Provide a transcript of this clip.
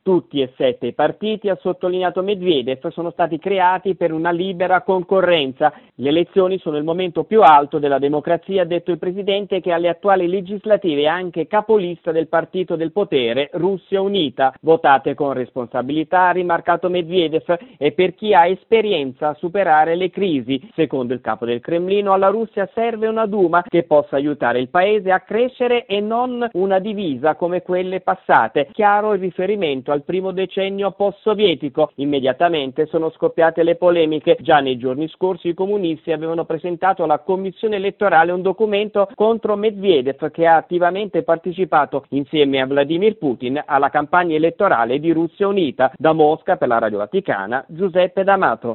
Tutti e 7 i partiti, ha sottolineato Medvedev, sono stati creati per una libera concorrenza. Le elezioni sono il momento più alto della democrazia, ha detto il presidente, che alle attuali legislative è anche capolista del partito del potere, Russia Unita. Votate con responsabilità, ha rimarcato Medvedev, e per chi ha esperienza a superare le crisi. Secondo il capo del Cremlino, alla Russia serve una Duma che possa aiutare il paese a crescere e non una divisa come quelle passate. Chiaro il riferimento al primo decennio post-sovietico. Immediatamente sono scoppiate le polemiche. Già nei giorni scorsi i comunisti avevano presentato alla commissione elettorale un documento contro Medvedev, che ha attivamente partecipato insieme a Vladimir Putin alla campagna elettorale di Russia Unita. Da Mosca, per la Radio Vaticana, Giuseppe D'Amato.